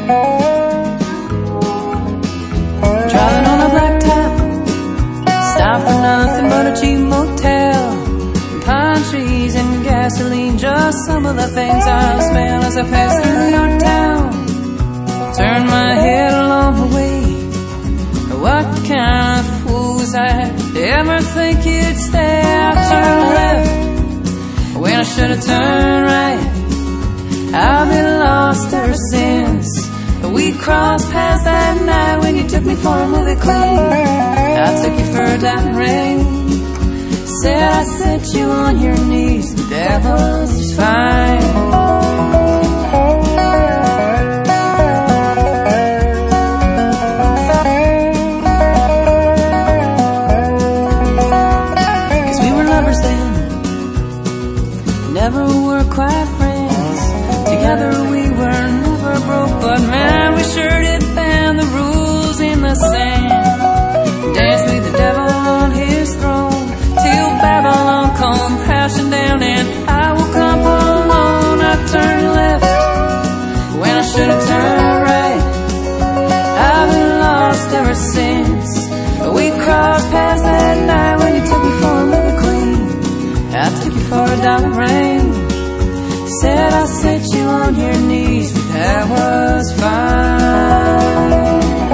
Driving on a blacktop, stop for nothing but a cheap motel. Pine trees and gasoline, just some of the things I'll spend as I pass through your town. Turn my head along the way. What kind of fool was I to ever think you'd stay? I turned left when I should have turned right. I've been lost ever since we crossed paths that night when you took me for a movie queen. I took you for a diamond ring, said I set you on your knees, but that was fine. Never were quite friends. Together we were never broke, but man, we sure did bend the rules in the sand. Dance with the devil on his throne till Babylon come crashing down, and I woke up alone. I turned left when I should have turned right. I've been lost ever since we crossed paths that night when you took me for a movie queen. I took you for a diamond ring, said I set you on your knees, but that was fine.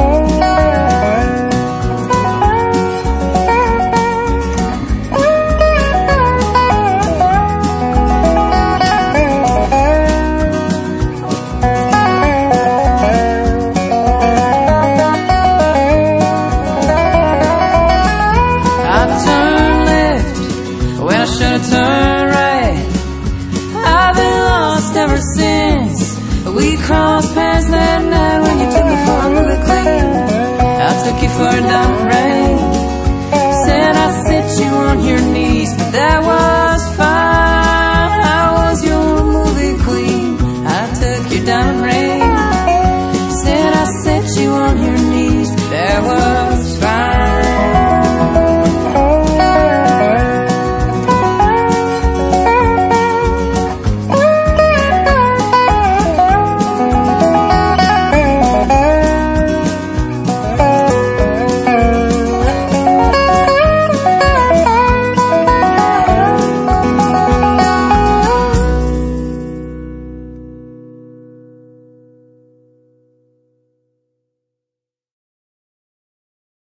I turned left when I should have turned right. I've been lost ever since we crossed paths that night when you took me for a movie queen. I took you for a diamond ring, said I set you